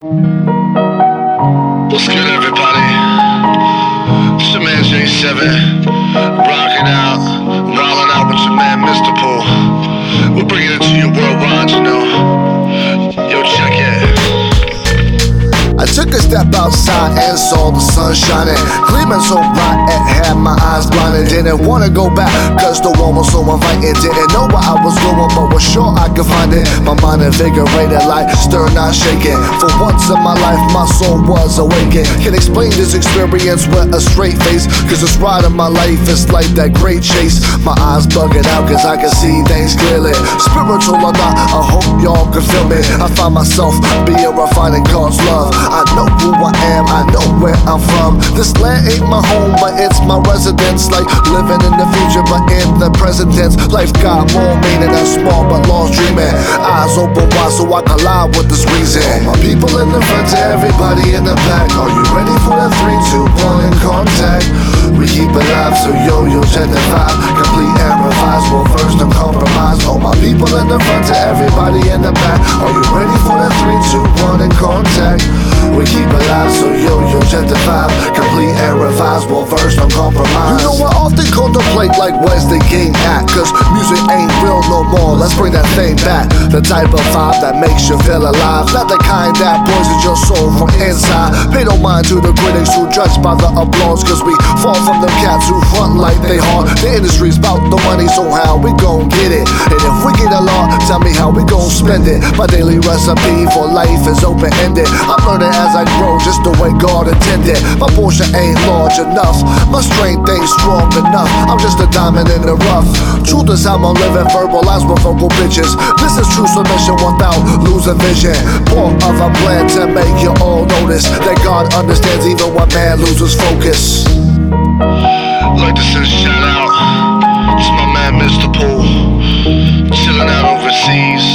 What's good, everybody? It's your man J7, rocking out, wilding out with your man Mr. Pool. We're bringing it to you worldwide, you know. Yo, check it. I took a step outside and saw the sun shining, gleaming so bright it had my eyes blinded. Didn't wanna go back cause the one was so inviting. Didn't know where I was going but was sure I could find it. My mind invigorated like stir not shaking. For once in my life my soul was awakened. Can explain this experience with a straight face, cause this ride of my life is like that great chase. My eyes bugging out cause I can see things clearly. Spiritual or not, I hope y'all can feel me. I find myself being refined in God's love. I know who I am, I know where I'm from. This land ain't my home, but it's my residence. Like living in the future, but in the present tense. Life got more meaning than small, but lost dreaming. Eyes open wide so I collide with this reason. All my people in the front to everybody in the back. Are you ready for the 3, 2, 1 in contact? We keep it live, so yo, check the vibe. Complete and revise, well first I'm compromised. All my people in the front to everybody in the back. Are you ready for the 3, 2, 1 in contact? We keep it live, so yo, check the vibe. Complete and revise, well first I'm compromised. You know I often contemplate like where's the game at? Cause music ain't real no more, let's bring that thing back. The type of vibe that makes you feel alive, not the kind that poisons your soul from inside. Pay no mind to the critics who judge by the applause, cause we fall from them cats who front like they hard. The industry's bout the money, so how we gon' get it? And if we get a lot, tell me how we gon' spend it. My daily recipe for life is open-ended. I'm learning as I grow, just the way God intended. My portion ain't large enough, my strength ain't strong enough. I'm just a diamond in the rough. Truth is how I'm living, verbalized with vocal pitches. This is true submission without losing vision. Part of a plan to make you all notice that God understands even when man loses focus. Like to send a shout out to my man Mr. Pool, chilling out overseas.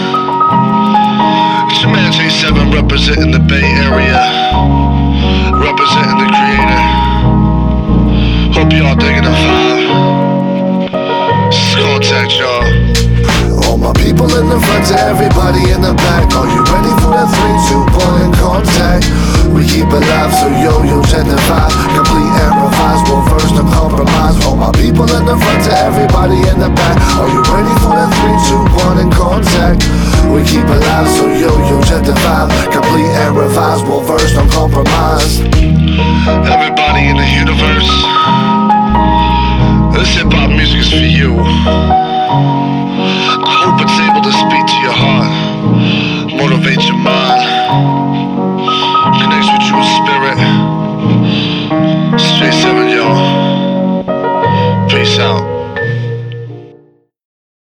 It's your man J7 representing the Bay Area, representing the creator. Hope y'all digging the vibe. Just contact y'all. All my people in the front to everybody in the back. Are you ready for that 3, 2, 1 in contact? We keep it live, so yo, check the vibe. Complete and revise, well first I'm compromised. All my people in the front to everybody in the back. Are you ready for that 3, 2, 1 in contact? We keep it live, so yo, check the vibe. Complete and revise, well first I'm compromised. Everybody in the universe, this hip-hop music is for you. I hope it's able to speak to your heart, motivate your mind, connects with you in spirit. It's J7, yo. Peace out.